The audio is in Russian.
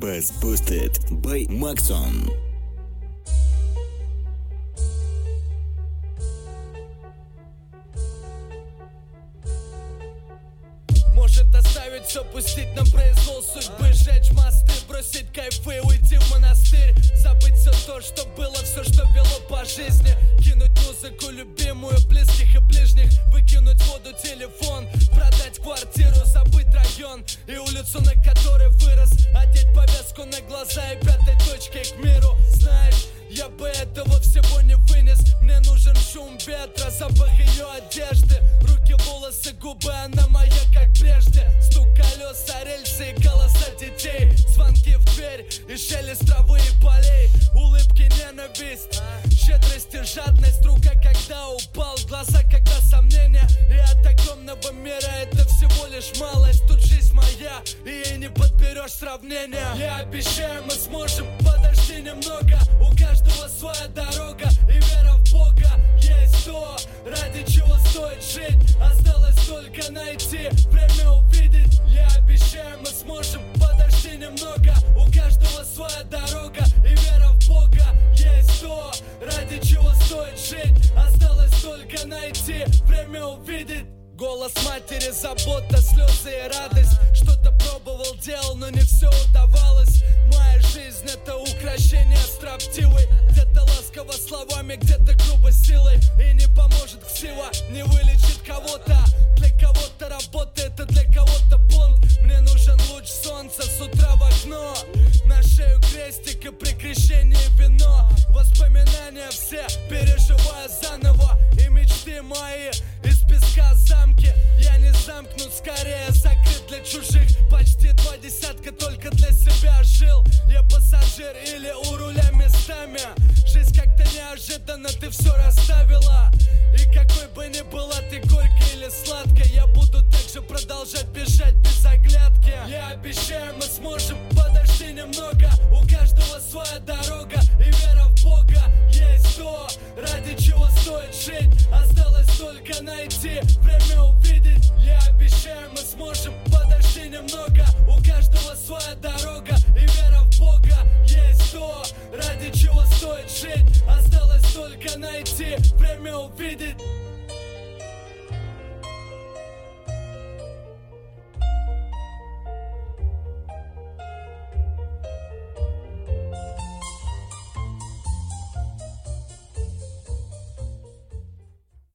Bass Boosted by Maxon. Может оставить все, пустить на произвол судьбы, сжечь мосты, бросить кайфы, уйти в монастырь, забыть все то, что было, все, что вело по жизни, кинуть музыку любимую, близких и ближних, выкинуть в воду телефон, продать квартиру, забыть район и улицу, на которой вырос, одеть повязку на глаза и пятой точкой к миру. Знаешь, я бы этого всего не вынес. Мне нужен шум ветра, запах ее одежды, руки, волосы, губы, она моя, как прежде. Стук колеса, рельсы и голоса детей, звонки в дверь и шелест травы и полей, улыбки, ненависть, щедрость и жадность, рука, когда упал, глаза, когда сомнения. И от огромного мира это всего лишь малость. Тут жизнь моя, и ей не подберешь сравнения. Я обещаю, мы сможем, подожди немного. У каждого своя дорога и вера в Бога. Есть то, ради чего стоит жить. Осталось только найти, время увидеть. Я обещаю, мы сможем, подожди немного. У каждого своя дорога и вера в Бога. Есть то, ради чего стоит жить. Осталось только найти, время увидеть. Голос матери, забота, слезы и радость. Что-то пробовал, делал, но не все удавалось. Моя жизнь это укрощение строптивой. Где-то ласково словами, где-то грубо силой. И не поможет ксива, не вылечит кого-то. Для кого-то работа, это для кого-то понт. Мне нужен луч солнца с утра в окно. На шею крестик и при крещении вино. Воспоминания все переживаю заново. И мечты мои из песка замки. Я не замкнут, скорее закрыт для чужих. Почти 20, только для себя жил. Я пассажир или у руля местами. Жизнь как-то неожиданно ты все расставила. И какой бы ни была ты горькой или сладкой, я буду так же продолжать бежать без оглядки. Я обещаю, мы сможем, подожди немного. У каждого своя дорога и вера в Бога. Есть то, ради чего стоит жить. Осталось только найти, время увидеть.